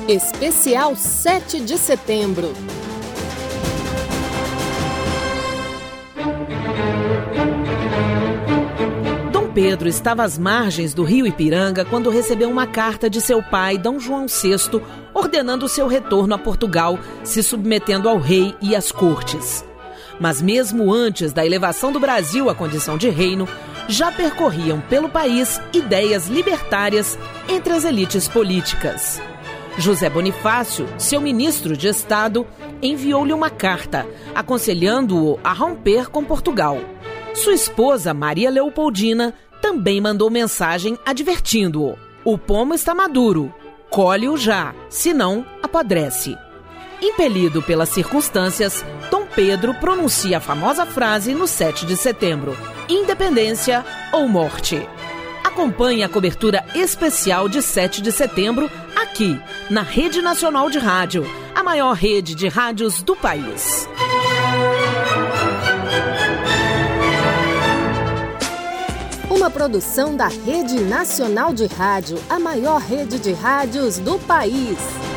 Especial 7 de setembro. Dom Pedro estava às margens do rio Ipiranga quando recebeu uma carta de seu pai, Dom João VI, ordenando seu retorno a Portugal, se submetendo ao rei e às cortes. Mas mesmo antes da elevação do Brasil à condição de reino, já percorriam pelo país ideias libertárias entre as elites políticas. José Bonifácio, seu ministro de Estado, enviou-lhe uma carta, aconselhando-o a romper com Portugal. Sua esposa, Maria Leopoldina, também mandou mensagem advertindo-o: o pomo está maduro, colhe-o já, senão apodrece. Impelido pelas circunstâncias, Dom Pedro pronuncia a famosa frase no 7 de setembro: independência ou morte. Acompanhe a cobertura especial de 7 de setembro aqui, na Rede Nacional de Rádio, a maior rede de rádios do país. Uma produção da Rede Nacional de Rádio, a maior rede de rádios do país.